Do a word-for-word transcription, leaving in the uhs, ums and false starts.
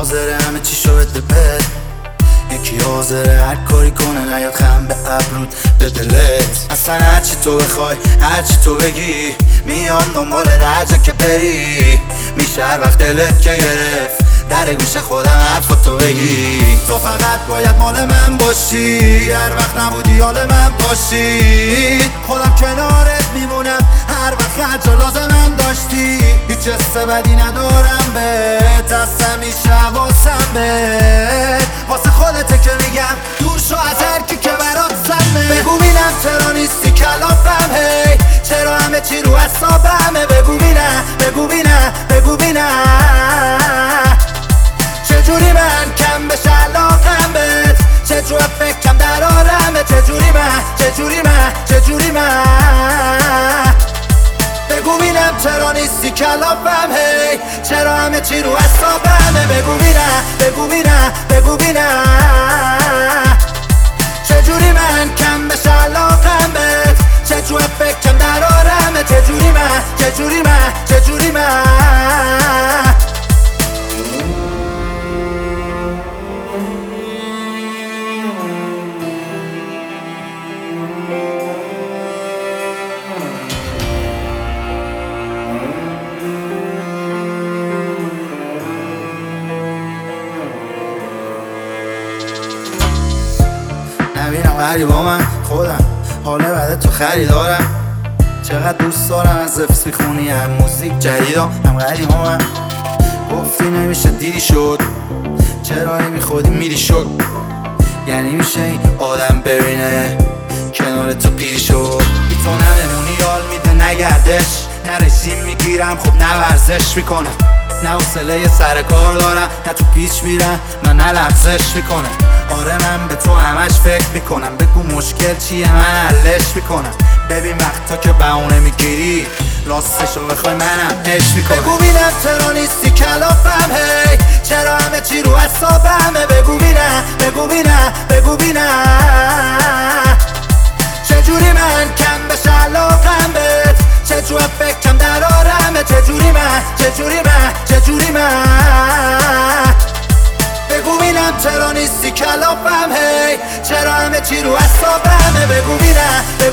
حاضره همه چی شو بده بد، یکی حاضره هر کاری کنه نیاد خم به ابرود به دلت. اصلا هرچی تو بخوای هرچی تو بگی میان دنبال درجه که بری، میشه هر وقت دلت که گرفت در گوش خودم حرفاتو بگی. تو فقط باید مال من باشی، هر وقت نبودی حال من باشی، خودم کنارت میمونم هر وقت هر جا لازمم داشتی. هیچ حس بدی ندارم بهت، از همیشه حواسم بهت، واسه خودته که میگم دور شو از هرکی که برات سمه. بگو بینم چرا نیستی کلافم، هی چرا همه چی رو حسابمه. بگو بینم بگو بینم بگو بینم چجوری من کم بشه علاقم بهت، چجوری فکرم در آرمه، چجوری من چجوری من چجوری من. بگو بینم چرا نیستی کلافم، هی چرا همه چی رو حسابمه. بگو بینم بگو بینم بگو بینم چجوری من کم بشه علاقم بهت، چجوری فکرم در آرمه، چجوری من چجوری من چجوری من. نبینم غریبا من خودم، حاله بعد تو خریدارم، چقدر دوست دارم از حفظ میخونی هم موزیک جدیدم. هم غریبا من گفتی نمیشه دیدی شد، چرا نمی خودی میری شد، یعنی میشه این آدم ببینه کنار تو پیری شد. بی تو نمونی یال میده نگردش، نه رژیم میگیرم خب نه ورزش میکنم، نه حوصله سر کار دارم، نه تو پیچ میرم من نه لغزش میکنم. آره من به تو همش فکر میکنم، بگو مشکل چیه من حلش میکنم. ببین وقتا که بهونه میگیری راستشو بخوای منم عشق میکنم. بگو بینم چرا نیستی کلافم، هی چرا همه چی رو حسابمه. بگو بینم بگو بینم بگو بینم چجوری من کم بشه علاقم بهت، چجوری فکرم در آرمه، چجوری من چجوری من چجوری من. بگو بینم چرا نیستی کلافم، هی چرا همه چی رو حسابمه. بگو بینم